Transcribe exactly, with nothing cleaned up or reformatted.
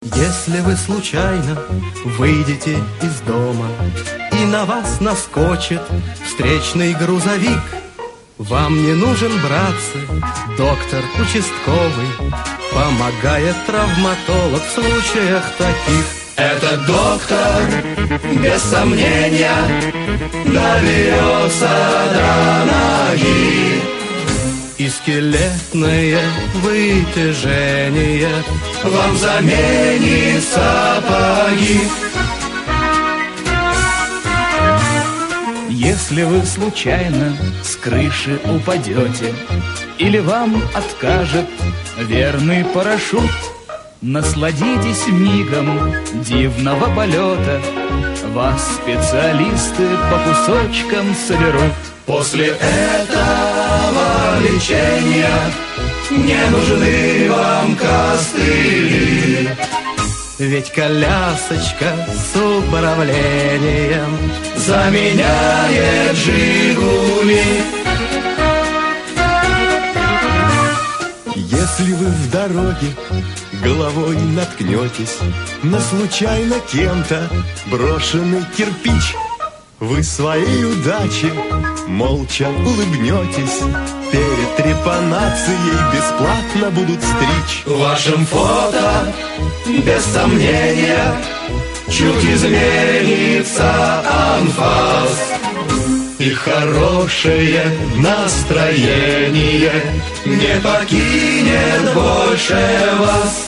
Если вы случайно выйдете из дома и на вас наскочит встречный грузовик, вам не нужен, братцы, доктор участковый, помогает травматолог в случаях таких. Этот доктор, без сомнения, доберется до ноги. И скелетные вытяжения вам заменит сапоги. Если вы случайно с крыши упадете или вам откажет верный парашют, насладитесь мигом дивного полета, вас специалисты по кусочкам соберут. После этого лечения не нужны вам костыли, ведь колясочка с управлением заменяет «Жигули». Если вы в дороге головой наткнетесь на случайно кем-то брошенный кирпич, вы своей удачи молча улыбнетесь, перед трепанацией бесплатно будут стричь. В вашем фото, без сомнения, чуть изменится анфас, и хорошее настроение не покинет больше вас.